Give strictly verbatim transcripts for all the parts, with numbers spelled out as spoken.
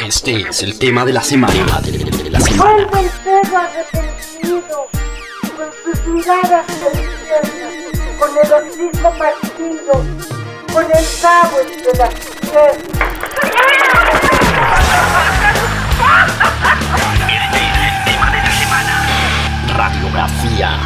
Este es el tema de la semana. De la semana. Vuelve el perro arrepentido, con sus miradas deliciosas, con el hocico partido, con el cabo entre las piernas. Este es el tema de la semana. Radiografía.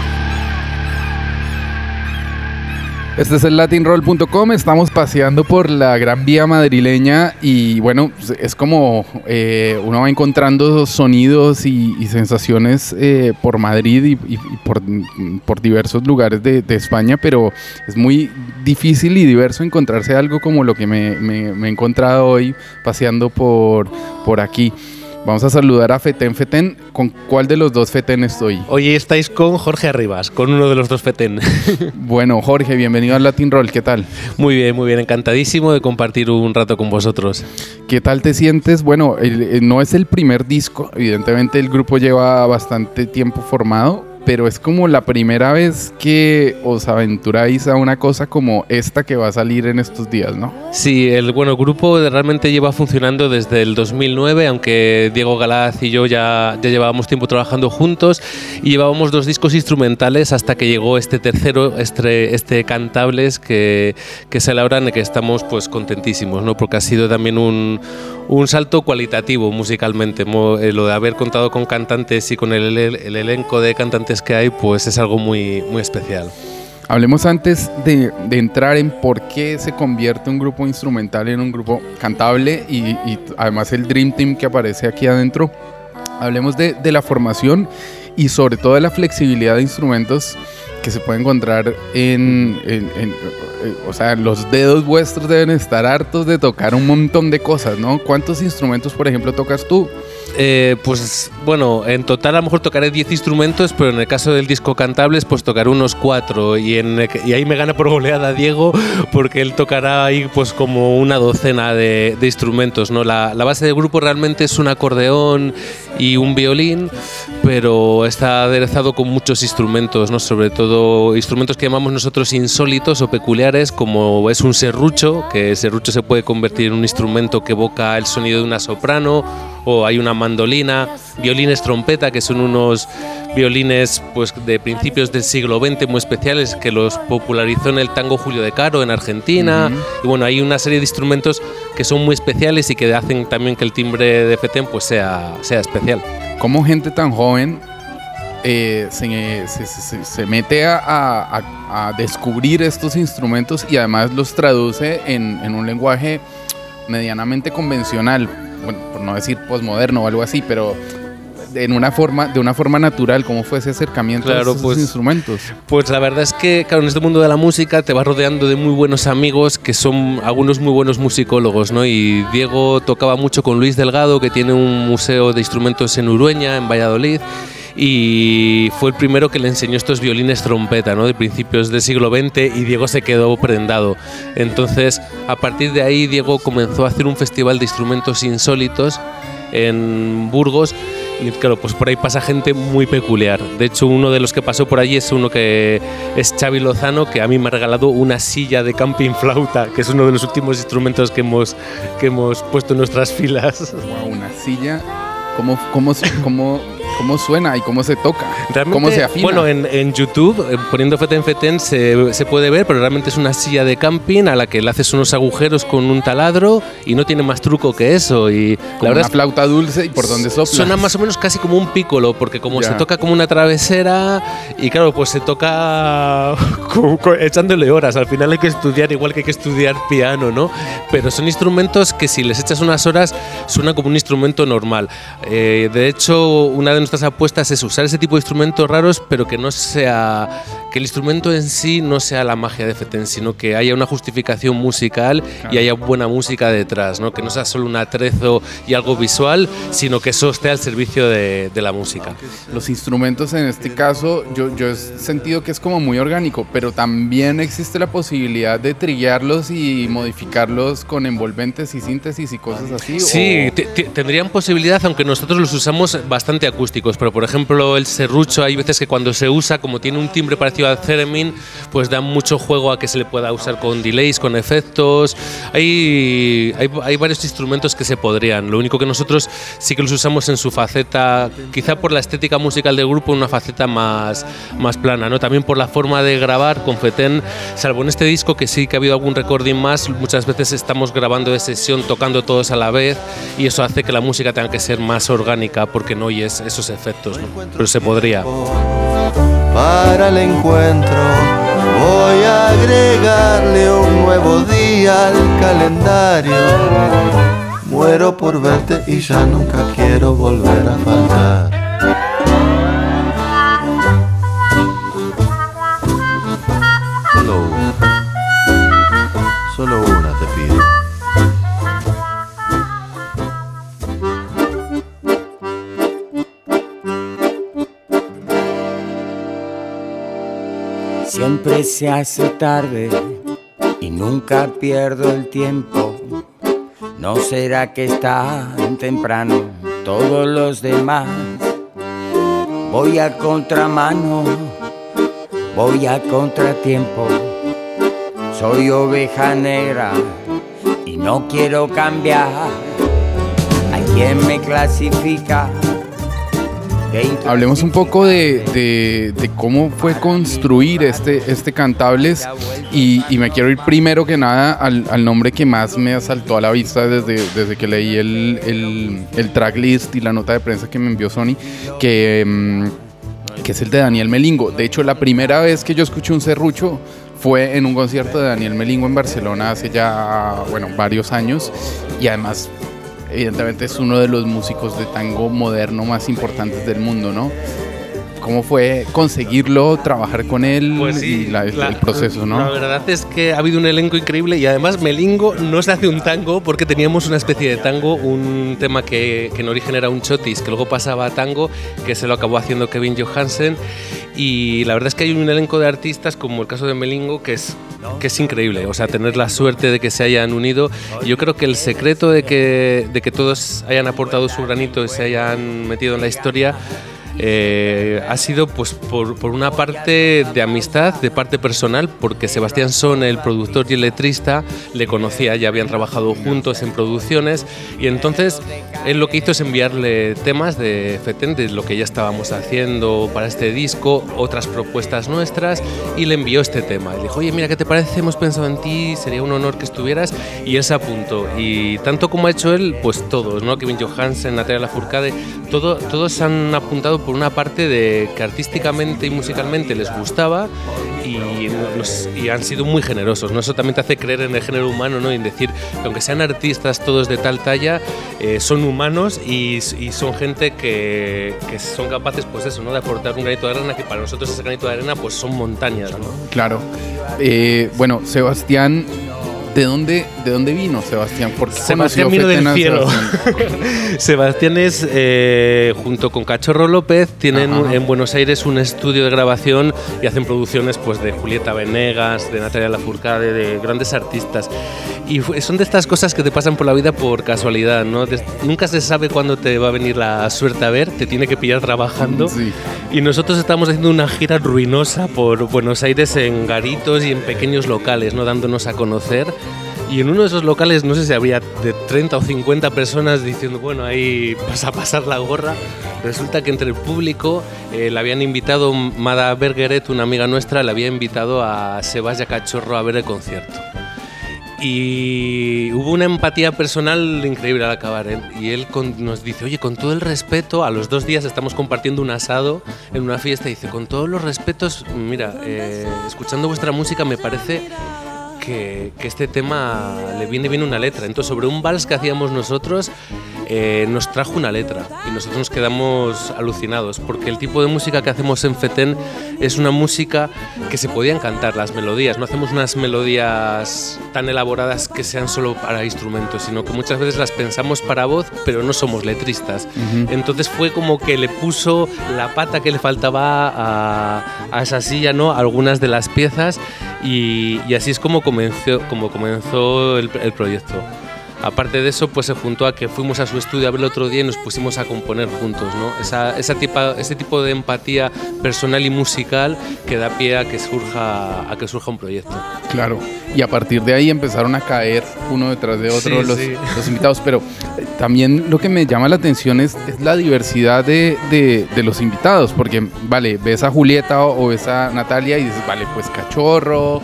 Este es el latin roll punto com, estamos paseando por la Gran Vía madrileña y bueno, es como eh, uno va encontrando sonidos y, y sensaciones eh, por Madrid y, y, y por, por diversos lugares de, de España, pero es muy difícil y diverso encontrarse algo como lo que me, me, me he encontrado hoy paseando por, por aquí. Vamos a saludar a Feten. Feten, ¿con cuál de los dos Feten estoy? Hoy estáis con Jorge Arribas, con uno de los dos Feten. Bueno, Jorge, bienvenido al Latin Roll, ¿qué tal? Muy bien, muy bien, encantadísimo de compartir un rato con vosotros. ¿Qué tal te sientes? Bueno, el, el, no es el primer disco, evidentemente el grupo lleva bastante tiempo formado, pero es como la primera vez que os aventuráis a una cosa como esta que va a salir en estos días, ¿no? Sí, el bueno, el grupo realmente lleva funcionando desde el dos mil nueve, aunque Diego Galaz y yo ya, ya llevábamos tiempo trabajando juntos y llevábamos dos discos instrumentales hasta que llegó este tercero, este, este Cantables, que, que se elabran y que estamos pues contentísimos, ¿no? Porque ha sido también un, un salto cualitativo musicalmente. Lo de haber contado con cantantes y con el, el, el elenco de cantantes que hay, pues es algo muy, muy especial. Hablemos antes de, de entrar en por qué se convierte un grupo instrumental en un grupo cantable y, y además el Dream Team que aparece aquí adentro. Hablemos de, de la formación y sobre todo de la flexibilidad de instrumentos que se puede encontrar en, en, en, en, o sea, los dedos vuestros deben estar hartos de tocar un montón de cosas, ¿no? ¿Cuántos instrumentos, por ejemplo, tocas tú? Eh, pues bueno, en total a lo mejor tocaré diez instrumentos, pero en el caso del disco Cantables pues tocaré unos cuatro y, en, y ahí me gana por goleada Diego porque él tocará ahí pues como una docena de, de instrumentos, ¿no? La, la base del grupo realmente es un acordeón y un violín, pero está aderezado con muchos instrumentos, ¿no? Sobre todo instrumentos que llamamos nosotros insólitos o peculiares, como es un serrucho, que el serrucho se puede convertir en un instrumento que evoca el sonido de una soprano, o hay una mandolina, violines trompeta, que son unos violines pues, de principios del siglo veinte muy especiales, que los popularizó en el tango Julio de Caro en Argentina. Uh-huh. Y bueno, hay una serie de instrumentos que son muy especiales y que hacen también que el timbre de Feten pues, sea, sea especial. ¿Cómo gente tan joven eh, se, se, se, se mete a, a, a descubrir estos instrumentos y además los traduce en, en un lenguaje medianamente convencional? Bueno, por no decir posmoderno o algo así, pero en una forma, de una forma natural, ¿cómo fue ese acercamiento claro, a esos pues, instrumentos? Pues la verdad es que, claro, en este mundo de la música te vas rodeando de muy buenos amigos que son algunos muy buenos musicólogos, ¿no? Y Diego tocaba mucho con Luis Delgado, que tiene un museo de instrumentos en Urueña, en Valladolid, y fue el primero que le enseñó estos violines trompeta, ¿no? De principios del siglo veinte, y Diego se quedó prendado. Entonces, a partir de ahí, Diego comenzó a hacer un festival de instrumentos insólitos en Burgos, y claro, pues por ahí pasa gente muy peculiar. De hecho, uno de los que pasó por allí es uno que es Xavi Lozano, que a mí me ha regalado una silla de camping flauta, que es uno de los últimos instrumentos que hemos, que hemos puesto en nuestras filas. Wow, una silla. ¿Cómo, cómo, cómo, cómo suena y cómo se toca? Realmente, ¿cómo se afina? Bueno, en, en YouTube, eh, poniendo Feten Feten, se, se puede ver, pero realmente es una silla de camping a la que le haces unos agujeros con un taladro y no tiene más truco que eso. Y como la verdad una es, flauta dulce y por donde sopla. Suena más o menos casi como un piccolo, porque como ya. se toca como una travesera y claro, pues se toca echándole horas. Al final hay que estudiar igual que hay que estudiar piano, ¿no? Pero son instrumentos que si les echas unas horas suena como un instrumento normal. Eh, de hecho, una de nuestras apuestas es usar ese tipo de instrumentos raros, pero que no sea, que el instrumento en sí no sea la magia de Feten, sino que haya una justificación musical claro. y haya buena música detrás, ¿no? Que no sea solo un atrezo y algo visual, sino que eso esté al servicio de, de la música. Los instrumentos en este caso, yo, yo he sentido que es como muy orgánico, pero también existe la posibilidad de trillarlos y modificarlos con envolventes y síntesis y cosas así. Sí, o... t- t- tendrían posibilidad, aunque nosotros los usamos bastante acústicos. acústicos, pero por ejemplo el serrucho hay veces que cuando se usa, como tiene un timbre parecido al theremin, pues da mucho juego a que se le pueda usar con delays, con efectos. Hay, hay, hay varios instrumentos que se podrían, lo único que nosotros sí que los usamos en su faceta, quizá por la estética musical del grupo, una faceta más, más plana, ¿no? También por la forma de grabar con Feten, salvo en este disco que sí que ha habido algún recording más, muchas veces estamos grabando de sesión, tocando todos a la vez, y eso hace que la música tenga que ser más orgánica porque no oyes esos efectos, ¿no? Pero se podría. Para el encuentro voy a agregarle un nuevo día al calendario. Muero por verte y ya nunca quiero volver a faltar. Solo una, solo una te pido. Siempre se hace tarde y nunca pierdo el tiempo. ¿No será que están temprano todos los demás? Voy a contramano, voy a contratiempo. Soy oveja negra y no quiero cambiar. ¿A quién me clasifica? Hablemos un poco de, de, de cómo fue construir este, este Cantables y, y me quiero ir primero que nada al, al nombre que más me asaltó a la vista desde, desde que leí el, el, el tracklist y la nota de prensa que me envió Sony, que, que es el de Daniel Melingo. De hecho, la primera vez que yo escuché un serrucho fue en un concierto de Daniel Melingo en Barcelona hace ya, bueno, varios años, y además evidentemente es uno de los músicos de tango moderno más importantes del mundo, ¿no? ¿Cómo fue conseguirlo, trabajar con él pues sí, y la, la, el proceso, no? La verdad es que ha habido un elenco increíble y además Melingo no se hace un tango porque teníamos una especie de tango, un tema que, que en origen era un chotis, que luego pasaba a tango, que se lo acabó haciendo Kevin Johansen. Y la verdad es que hay un elenco de artistas, como el caso de Melingo, que es, que es increíble. O sea, tener la suerte de que se hayan unido. Yo creo que el secreto de que, de que todos hayan aportado su granito y se hayan metido en la historia Eh, ha sido pues por, por una parte de amistad, de parte personal, porque Sebastián Son, el productor y el letrista, le conocía, ya habían trabajado juntos en producciones, y entonces él lo que hizo es enviarle temas de Feten, de lo que ya estábamos haciendo para este disco, otras propuestas nuestras, y le envió este tema. Y dijo, oye, mira, ¿qué te parece? Hemos pensado en ti, sería un honor que estuvieras, y él se apuntó. Y tanto como ha hecho él, pues todos, ¿no? Kevin Johansen, Natalia Lafourcade, todo, todos se han apuntado por una parte de que artísticamente y musicalmente les gustaba y, los, y han sido muy generosos, ¿no? Eso también te hace creer en el género humano, ¿no? Y en decir que aunque sean artistas todos de tal talla, eh, son humanos y, y son gente que, que son capaces, pues eso, ¿no? De aportar un granito de arena, que para nosotros ese granito de arena pues son montañas, ¿no? Claro. Eh, bueno, Sebastián, ¿De dónde, ¿De dónde vino Sebastián? ¿Por qué Sebastián vino del cielo. Sebastián, Sebastián es, eh, junto con Cachorro López, tienen Ajá. en Buenos Aires un estudio de grabación y hacen producciones pues, de Julieta Venegas, de Natalia Lafourcade, de grandes artistas. Y son de estas cosas que te pasan por la vida por casualidad, ¿no? De, nunca se sabe cuándo te va a venir la suerte a ver, te tiene que pillar trabajando. Sí. Y nosotros estamos haciendo una gira ruinosa por Buenos Aires en garitos y en pequeños locales, ¿no? Dándonos a conocer. Y en uno de esos locales, no sé si había de treinta o cincuenta personas diciendo, bueno, ahí vas a pasar la gorra. Resulta que entre el público eh, le habían invitado, Mada Bergeret, una amiga nuestra, le había invitado a Sebas y a Cachorro a ver el concierto. Y hubo una empatía personal increíble al acabar, ¿eh? Y él con, nos dice, oye, con todo el respeto, a los dos días estamos compartiendo un asado en una fiesta, y dice, con todos los respetos, mira, eh, escuchando vuestra música me parece que, que este tema le viene bien una letra. Entonces, sobre un vals que hacíamos nosotros, eh, nos trajo una letra y nosotros nos quedamos alucinados, porque el tipo de música que hacemos en Feten es una música que se podían cantar las melodías. No hacemos unas melodías tan elaboradas que sean solo para instrumentos, sino que muchas veces las pensamos para voz, pero no somos letristas. Uh-huh. Entonces fue como que le puso la pata que le faltaba a, a esa silla, ¿no? Algunas de las piezas, y, y así es como comenzó, como comenzó el, el proyecto. aparte de eso, pues se juntó a que fuimos a su estudio a ver el otro día y nos pusimos a componer juntos, ¿no? Esa, esa tipa, ese tipo de empatía personal y musical que da pie a que surja, a que surja un proyecto. Claro, y a partir de ahí empezaron a caer uno detrás de otro Sí, los, sí. los invitados, pero eh, también lo que me llama la atención es, es la diversidad de, de, de los invitados, porque, vale, ves a Julieta o, o ves a Natalia y dices, vale, pues cachorro,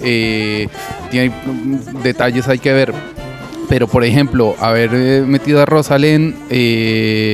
eh, tiene mm, detalles hay que ver, pero por ejemplo, haber eh, metido a Rosalén, eh,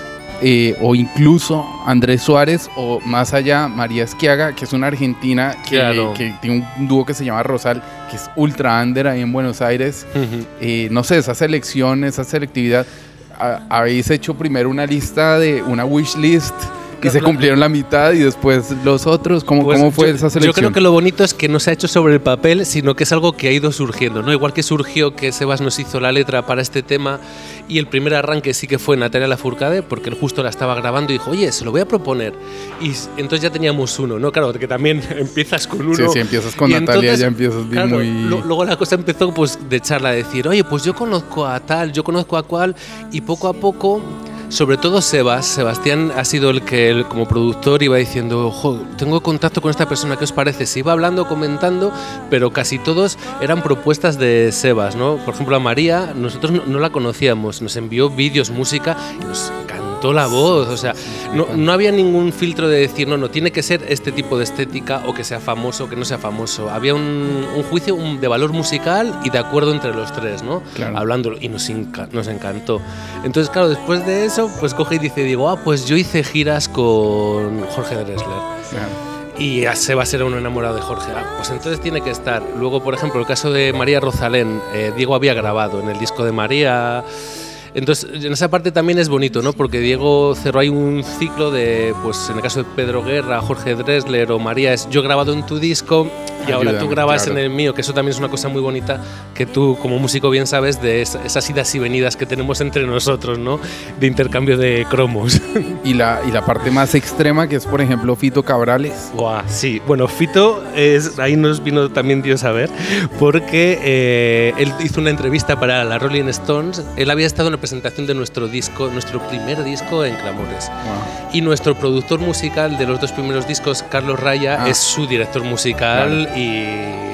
Eh, o incluso Andrés Suárez, o más allá María Esquiaga, que es una argentina que, Claro. que tiene un dúo que se llama Rosal, que es ultra under ahí en Buenos Aires. Uh-huh. Eh, no sé, esa selección, esa selectividad, a- habéis hecho primero una lista de una wish list y se cumplieron la mitad y después los otros. ¿Cómo, Pues cómo fue yo, esa selección? Yo creo que lo bonito es que no se ha hecho sobre el papel, sino que es algo que ha ido surgiendo, ¿no? Igual que surgió que Sebas nos hizo la letra para este tema y el primer arranque sí que fue Natalia Lafourcade, porque él justo la estaba grabando y dijo, oye, se lo voy a proponer. Y s- entonces ya teníamos uno, ¿no? Claro, que también empiezas con uno. Sí, sí, empiezas con y Natalia, entonces, ya empiezas bien claro, muy... lo- luego la cosa empezó pues de charla, de decir, oye, pues yo conozco a tal, yo conozco a cual, y poco a poco... Sobre todo Sebas, Sebastián ha sido el que él, como productor iba diciendo, ojo, tengo contacto con esta persona, ¿qué os parece? Se iba hablando, comentando, pero casi todos eran propuestas de Sebas, ¿no? Por ejemplo, a María, nosotros no, no la conocíamos, nos envió vídeos, música y nos encantó la voz, o sea, no, no había ningún filtro de decir, no, no, tiene que ser este tipo de estética o que sea famoso o que no sea famoso. Había un, un juicio un- de valor musical y de acuerdo entre los tres, ¿no? Claro. Hablando, y nos, enca- nos encantó. Entonces, claro, después de eso, pues coge y dice, digo, ah, pues yo hice giras con Jorge Drexler. Claro. Y a Sebas era un enamorado de Jorge. Ah, pues entonces tiene que estar. Luego, por ejemplo, el caso de María Rosalén, eh, Diego había grabado en el disco de María. Entonces, en esa parte también es bonito, ¿no? Porque Diego cerró ahí un ciclo de, pues en el caso de Pedro Guerra, Jorge Drexler o María, es yo he grabado en tu disco y ahora tú Ayúdame, grabas claro. en el mío, que eso también es una cosa muy bonita que tú como músico bien sabes de es- esas idas y venidas que tenemos entre nosotros, ¿no? De intercambio de cromos. Y la, y la parte más extrema, que es por ejemplo Fito Cabrales. Guau, sí. Bueno, Fito, es, ahí nos vino también Dios a ver, porque eh, él hizo una entrevista para la Rolling Stones. Él había estado en la presentación de nuestro disco, nuestro primer disco en Clamores. Wow. Y nuestro productor musical de los dos primeros discos, Carlos Raya, Ah. es su director musical y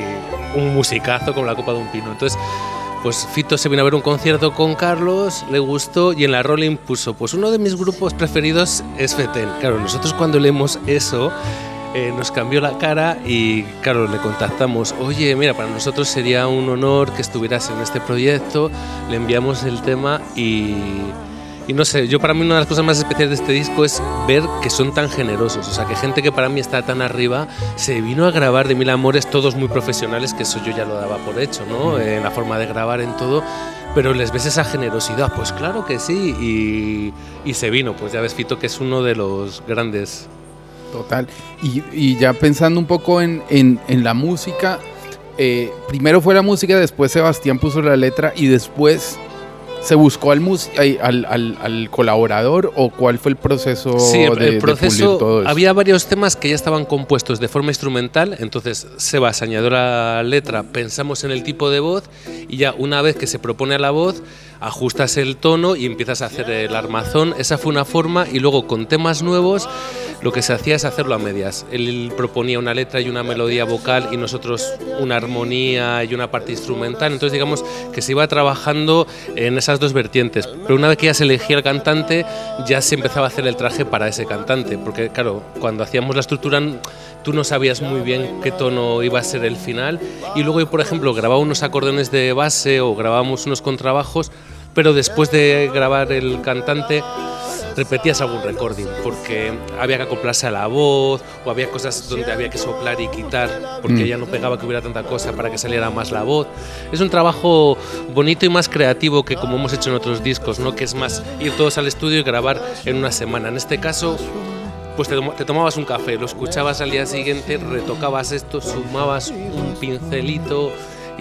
un musicazo como la copa de un pino. Entonces, pues Fito se vino a ver un concierto con Carlos, le gustó y en la Rolling puso, pues uno de mis grupos preferidos es Feten. Claro, nosotros cuando leemos eso eh, nos cambió la cara y claro, le contactamos, oye, mira, para nosotros sería un honor que estuvieras en este proyecto, le enviamos el tema y... Y no sé, yo para mí una de las cosas más especiales de este disco es ver que son tan generosos, o sea, que gente que para mí está tan arriba se vino a grabar de Mil Amores, todos muy profesionales, que eso yo ya lo daba por hecho, ¿no? En la forma de grabar, en todo, pero les ves esa generosidad, pues claro que sí, y, y se vino, pues ya ves Fito que es uno de los grandes. Total. Y, y ya pensando un poco en, en, en la música, eh, primero fue la música, después Sebastián puso la letra y después se buscó al, mus- ay, al, al, al colaborador, o cuál fue el proceso Sí, el, de, el proceso, de pulir todo eso. había varios temas que ya estaban compuestos de forma instrumental, entonces Sebas añadió la letra, pensamos en el tipo de voz y ya una vez que se propone a la voz, ajustas el tono y empiezas a hacer el armazón, esa fue una forma y luego con temas nuevos lo que se hacía es hacerlo a medias. Él proponía una letra y una melodía vocal y nosotros una armonía y una parte instrumental, entonces digamos que se iba trabajando en esas dos vertientes, pero una vez que ya se elegía el cantante ya se empezaba a hacer el traje para ese cantante, porque claro, cuando hacíamos la estructura tú no sabías muy bien qué tono iba a ser el final y luego yo por ejemplo grababa unos acordeones de base o grabábamos unos contrabajos, pero después de grabar el cantante repetías algún recording porque había que acoplarse a la voz o había cosas donde había que soplar y quitar porque Mm. ya no pegaba que hubiera tanta cosa para que saliera más la voz. Es un trabajo bonito y más creativo que como hemos hecho en otros discos, ¿no? Que es más ir todos al estudio y grabar en una semana. En este caso pues te, tom- te tomabas un café, lo escuchabas al día siguiente, retocabas esto, sumabas un pincelito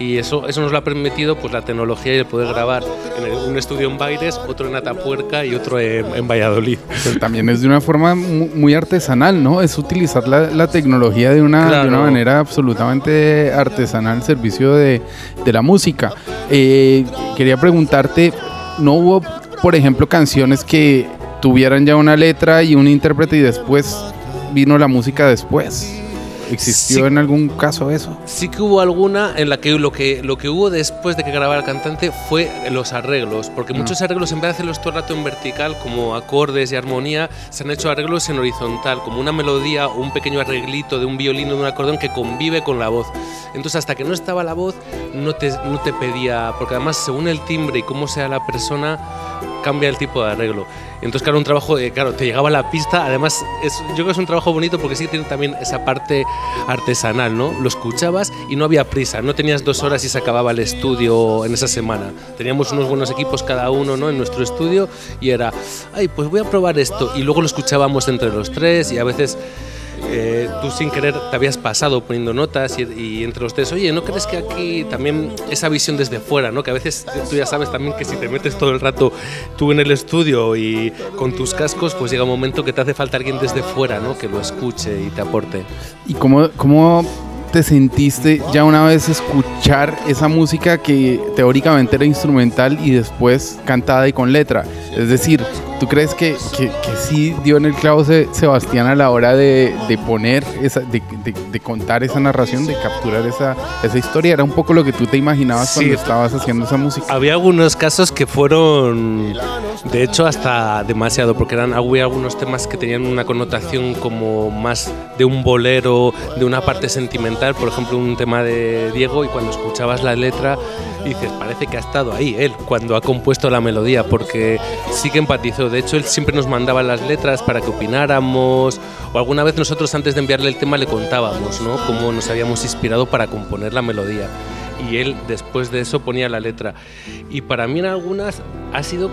Y eso, eso nos lo ha permitido pues la tecnología y el poder grabar en el, un estudio en Baires, otro en Atapuerca y otro en, en Valladolid. Pero también es de una forma muy artesanal, ¿no? Es utilizar la, la tecnología de una, claro. de una manera absolutamente artesanal al servicio de, de la música. Eh, quería preguntarte, ¿no hubo, por ejemplo, canciones que tuvieran ya una letra y un intérprete y después vino la música después? ¿Existió sí, en algún caso eso? Sí que hubo alguna en la que lo que lo que hubo después de que grabara el cantante fue los arreglos, porque muchos no. arreglos, en vez de hacerlos todo el rato en vertical, como acordes y armonía, se han hecho arreglos en horizontal, como una melodía o un pequeño arreglito de un violín o de un acordeón que convive con la voz. Entonces, hasta que no estaba la voz, no te, no te pedía, porque además, según el timbre y cómo sea la persona, cambia el tipo de arreglo. Entonces, claro, un trabajo, de, claro, te llegaba la pista, además, es, yo creo que es un trabajo bonito porque sí tiene también esa parte artesanal, ¿no? Lo escuchabas y no había prisa, no tenías dos horas y se acababa el estudio en esa semana. Teníamos unos buenos equipos cada uno, ¿no? En nuestro estudio y era, ay, pues voy a probar esto. Y luego lo escuchábamos entre los tres y a veces... Eh, tú sin querer te habías pasado poniendo notas y, y entre los tres, oye, ¿no crees que aquí también esa visión desde fuera, ¿no? Que a veces tú ya sabes también que si te metes todo el rato tú en el estudio y con tus cascos, pues llega un momento que te hace falta alguien desde fuera, ¿no? Que lo escuche y te aporte. ¿Y cómo, cómo te sentiste ya una vez escuchar esa música que teóricamente era instrumental y después cantada y con letra? Es decir, ¿tú crees que, que, que sí dio en el clavo Sebastián a la hora de, de poner, esa, de, de, de contar esa narración, de capturar esa, esa historia? ¿Era un poco lo que tú te imaginabas sí, cuando estabas haciendo esa música? Había algunos casos que fueron, de hecho, hasta demasiado, porque eran, había algunos temas que tenían una connotación como más de un bolero, de una parte sentimental, por ejemplo, un tema de Diego, y cuando escuchabas la letra dices, parece que ha estado ahí él cuando ha compuesto la melodía, porque sí que empatizó. De hecho, él siempre nos mandaba las letras para que opináramos, o alguna vez nosotros antes de enviarle el tema le contábamos, ¿no? Cómo nos habíamos inspirado para componer la melodía. Y él después de eso ponía la letra. Y para mí en algunas ha sido,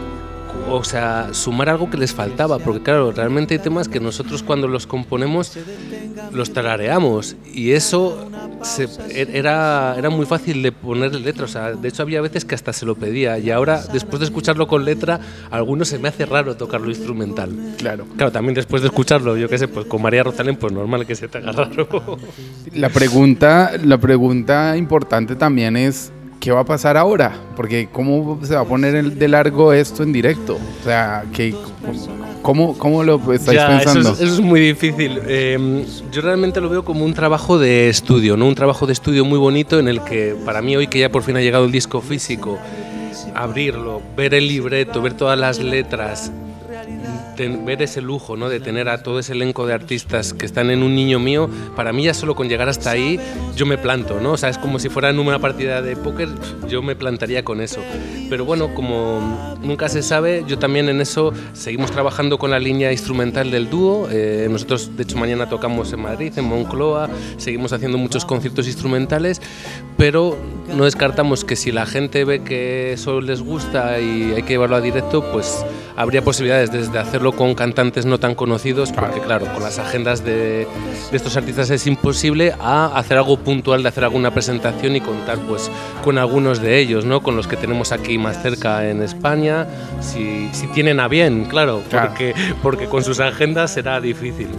o sea, sumar algo que les faltaba, porque claro, realmente hay temas que nosotros cuando los componemos los tarareamos y eso se, era, era muy fácil de ponerle letra, o sea, de hecho había veces que hasta se lo pedía y ahora después de escucharlo con letra, a algunos se me hace raro tocarlo instrumental. Claro. Claro, también después de escucharlo, yo qué sé, pues con María Rosalén, pues normal que se te haga raro. La pregunta, la pregunta importante también es, ¿qué va a pasar ahora? Porque ¿cómo se va a poner de largo esto en directo? O sea, ¿qué, cómo, ¿cómo lo estáis ya, pensando? Eso es, eso es muy difícil. Eh, yo realmente lo veo como un trabajo de estudio, ¿no? Un trabajo de estudio muy bonito en el que para mí hoy que ya por fin ha llegado el disco físico, abrirlo, ver el libreto, ver todas las letras, ten, ver ese lujo, ¿no? De tener a todo ese elenco de artistas que están en Un Niño Mío, para mí ya solo con llegar hasta ahí yo me planto, ¿no? O sea, es como si fuera en una partida de póker, yo me plantaría con eso. Pero bueno, como nunca se sabe, yo también en eso seguimos trabajando con la línea instrumental del dúo. Eh, nosotros, de hecho, mañana tocamos en Madrid, en Moncloa, seguimos haciendo muchos conciertos instrumentales, pero no descartamos que si la gente ve que eso les gusta y hay que llevarlo a directo, pues habría posibilidades desde hacerlo con cantantes no tan conocidos, porque claro, con las agendas de, de estos artistas es imposible, a hacer algo puntual, de hacer alguna presentación y contar pues con algunos de ellos, ¿no? Con los que tenemos aquí más cerca en España, si, si tienen a bien, claro, claro. Porque, porque con sus agendas será difícil.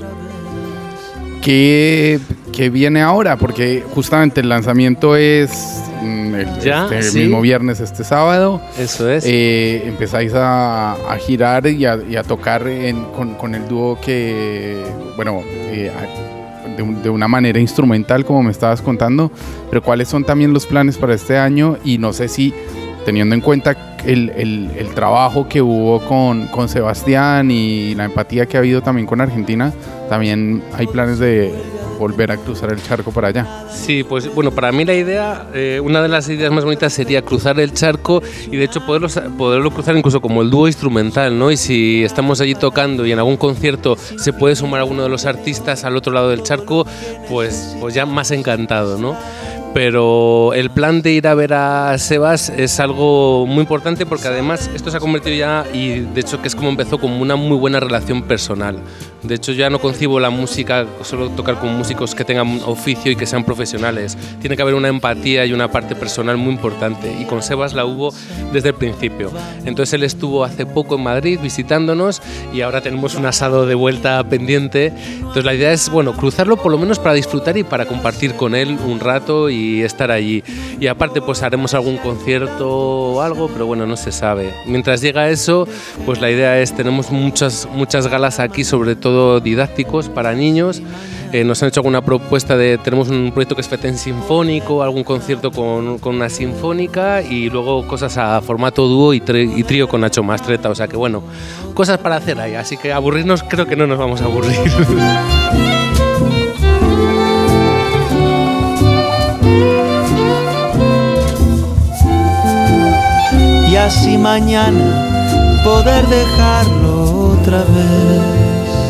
¿Qué, ¿Qué viene ahora? Porque justamente el lanzamiento es el ¿Ya? este ¿Sí? mismo viernes, este sábado. Eso es. Eh, empezáis a, a girar y a, y a tocar en, con, con el dúo que, bueno, eh, de, un, de una manera instrumental, como me estabas contando. Pero ¿cuáles son también los planes para este año? Y no sé si, teniendo en cuenta el, el, el trabajo que hubo con, con Sebastián y la empatía que ha habido también con Argentina, también hay planes de volver a cruzar el charco para allá. Sí, pues bueno, para mí la idea, eh, una de las ideas más bonitas sería cruzar el charco y de hecho poderlo, poderlo cruzar incluso como el dúo instrumental, ¿no? Y si estamos allí tocando y en algún concierto se puede sumar a alguno de los artistas al otro lado del charco, pues, pues ya más encantado, ¿no? Pero el plan de ir a ver a Sebas es algo muy importante porque además esto se ha convertido ya, y de hecho que es como empezó, como una muy buena relación personal. De hecho ya no concibo la música, solo tocar con músicos que tengan oficio y que sean profesionales. Tiene que haber una empatía y una parte personal muy importante, y con Sebas la hubo desde el principio. Entonces él estuvo hace poco en Madrid visitándonos y ahora tenemos un asado de vuelta pendiente. Entonces la idea es, bueno, cruzarlo por lo menos para disfrutar y para compartir con él un rato y estar allí. Y aparte pues haremos algún concierto o algo, pero bueno, no se sabe. Mientras llega eso, pues la idea es, tenemos muchas, muchas galas aquí, sobre todo didácticos para niños. Eh, nos han hecho alguna propuesta de, tenemos un proyecto que es Feten Sinfónico, algún concierto con, con una sinfónica y luego cosas a formato dúo y, tri, y trío con Nacho Mastretta, o sea que bueno, cosas para hacer ahí, así que aburrirnos creo que no nos vamos a aburrir. Y así mañana poder dejarlo otra vez.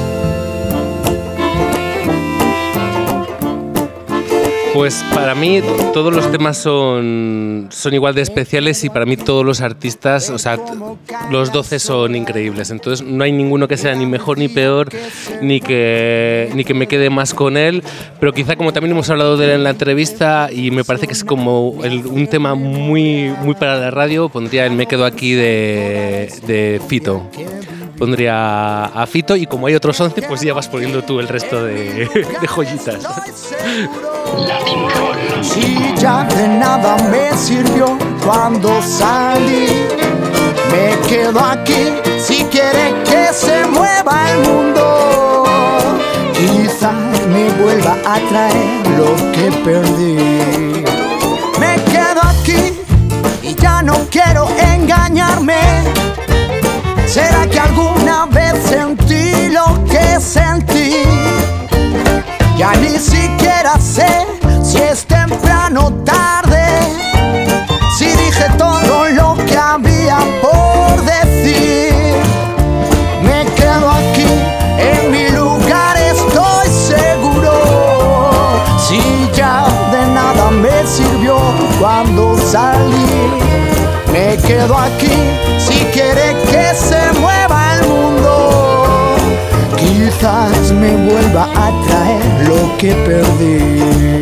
Pues para mí todos los temas son, son igual de especiales, y para mí todos los artistas, o sea, los doce son increíbles. Entonces no hay ninguno que sea ni mejor ni peor, ni que, ni que me quede más con él. Pero quizá, como también hemos hablado de él en la entrevista, y me parece que es como el, un tema muy, muy para la radio, pondría el Me Quedo Aquí de, de Fito. Pondría a Fito, y como hay otros once, pues ya vas poniendo tú el resto de, de joyitas. Latin Roll. Si ya de nada me sirvió cuando salí, me quedo aquí si quiere que se mueva el mundo. Quizá me vuelva a traer lo que perdí. Me quedo aquí y ya no quiero engañarme. ¿Será que alguna vez sentí lo que sentí? Ya ni siquiera sé si es temprano o tarde, si dije todo lo que había por decir. Me quedo aquí, en mi lugar estoy seguro. Si ya de nada me sirvió cuando salí, me quedo aquí si quiere que se mueva el mundo. Quizás me vuelva a traer lo que perdí.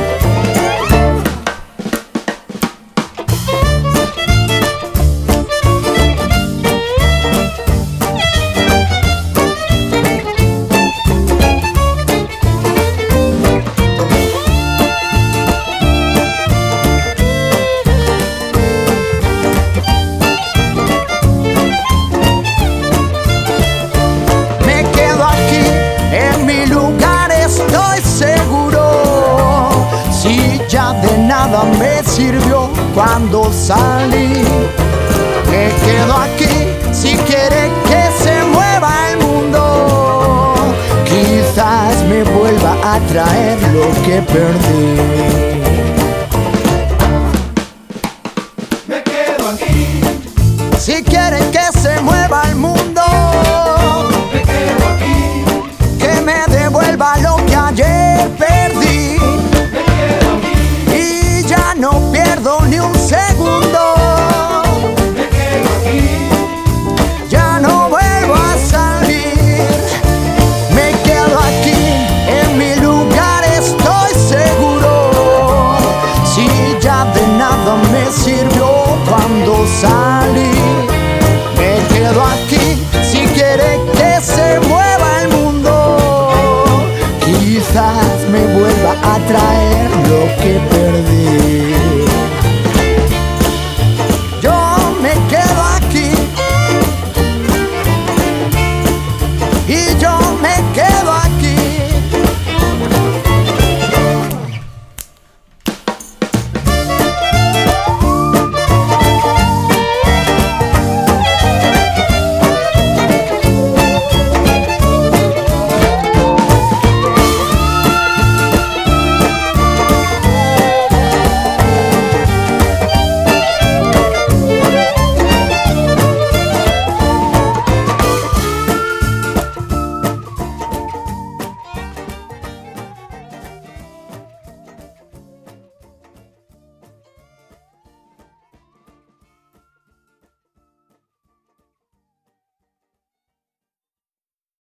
Me sirvió cuando salí, me quedo aquí si quiere que se mueva el mundo. Quizás me vuelva a traer lo que perdí.